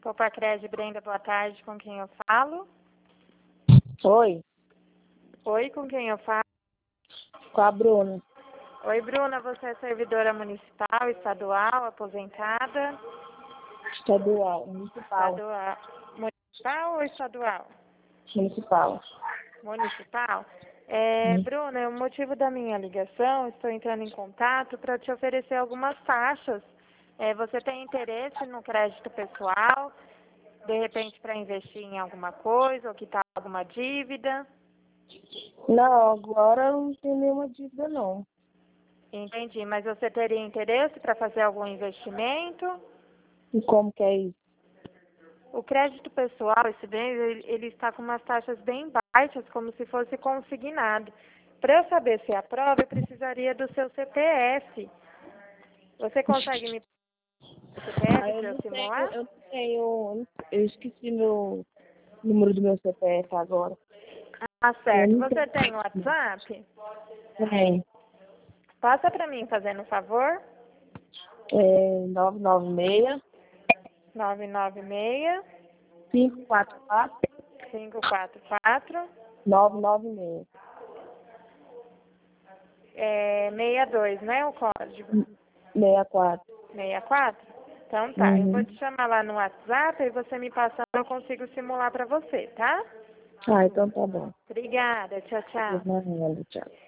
Copacred, Brenda, boa tarde. Com quem eu falo? Oi, Oi, com quem eu falo? com a Bruna. Oi, Bruna, você é servidora municipal, estadual, aposentada? Estadual, municipal. Estadual. Municipal ou estadual? Municipal. Municipal? Hum. Bruna, o motivo da minha ligação, estou entrando em contato para te oferecer algumas taxas. Você tem interesse no crédito pessoal, de repente para investir em alguma coisa, ou quitar alguma dívida? Não, agora eu não tenho nenhuma dívida, não. Entendi, mas você teria interesse para fazer algum investimento? E como que é isso? O crédito pessoal, esse bem, ele está com umas taxas bem baixas, como se fosse consignado. Para eu saber se aprova, eu precisaria do seu CPF. Você consegue me passar o Ah, CPF eu para eu não tenho, simular? eu não tenho, eu esqueci meu número do meu CPF agora. Ah, Eu certo. não Você tenho. tem WhatsApp? Tem. Passa para mim, fazendo um favor. 996 996 544 544 996. 62, né? O código. 64. 64? Então tá, eu vou Uhum. te chamar lá no WhatsApp e você me passando, eu consigo simular para você, tá? Ah, então tá bom. Obrigada, tchau, tchau. Tchau.